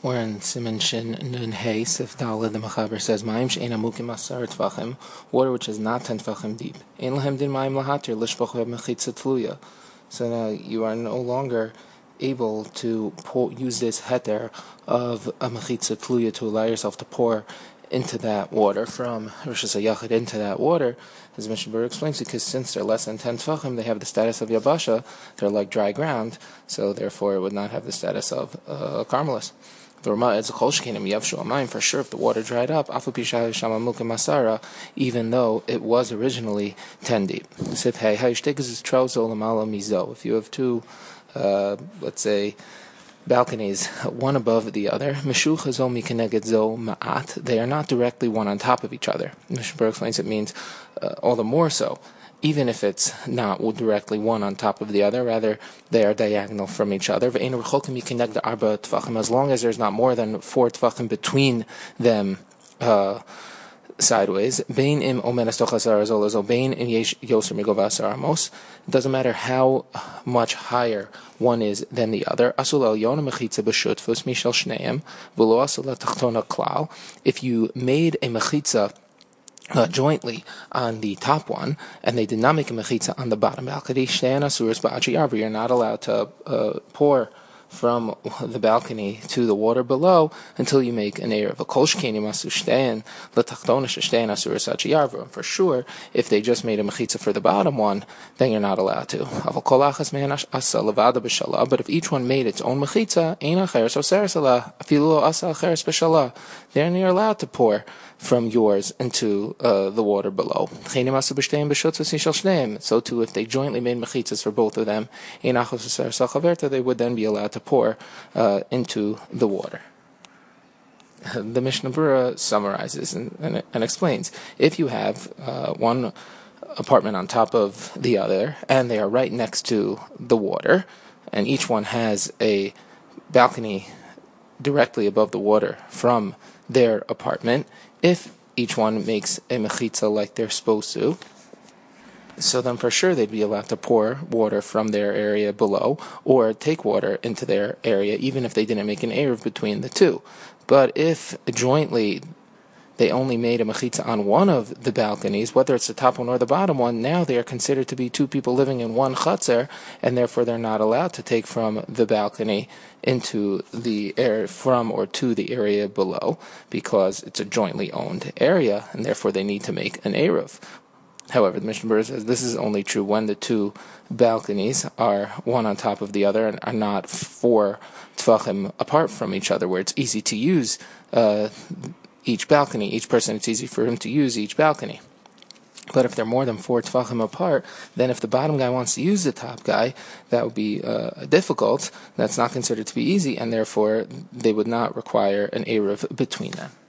Or in Siman Shin Nun Hey Sif Daled, the Mechaber says, "Ma'im she'ena mukim asar tvachim, water which is not 10 tvachim deep. Ein lahem din ma'im lahatir lishpoch mechitza tluya." So now you are no longer able to use this heter of a mechitza tluya to allow yourself to pour into that water from Rosh Hashanah into that water, as Mishnah Berurah explains, because since they're less than 10 tefachim, they have the status of yabasha. They're like dry ground, so therefore it would not have the status of carmelis. The Rama adds kol shkenim yavshu amayim, for sure if the water dried up, afu pishay shama mukim masara, even though it was originally 10 deep. Sif hey hayishtekes is trozo lamala mizo. If you have two, let's say, balconies, one above the other, meshucha zo mikeneged zo ma'at, they are not directly one on top of each other. Mishnah Berurah explains it means all the more so, even if it's not directly one on top of the other, rather they are diagonal from each other. As long as there's not more than 4 tefachim between them sideways. It doesn't matter how much higher one is than the other. If you made a mechitza jointly on the top one, and they did not make a mechitza on the bottom balcony, you're not allowed to pour from the balcony to the water below until you make an eruv. For sure, if they just made a mechitza for the bottom one, then you're not allowed to. But if each one made its own mechitza, then you're allowed to pour from yours into the water below. So too, if they jointly made mechitzas for both of them, they would then be allowed to pour into the water. The Mishnah Berurah summarizes and explains, if you have one apartment on top of the other, and they are right next to the water, and each one has a balcony directly above the water from their apartment, if each one makes a mechitza like they're supposed to, so then for sure they'd be allowed to pour water from their area below, or take water into their area, even if they didn't make an eruv between the two. But if jointly they only made a mechitza on one of the balconies, whether it's the top one or the bottom one, now they are considered to be two people living in one chutzner, and therefore they're not allowed to take from the balcony into the air from or to the area below, because it's a jointly owned area, and therefore they need to make an eruv. However, the Mishnah Berurah says this is only true when the two balconies are one on top of the other and are not 4 tefachim apart from each other, where it's easy to use each balcony. Each person, it's easy for him to use each balcony. But if they're more than 4 tefachim apart, then if the bottom guy wants to use the top guy, that would be difficult. That's not considered to be easy, and therefore they would not require an eruv between them.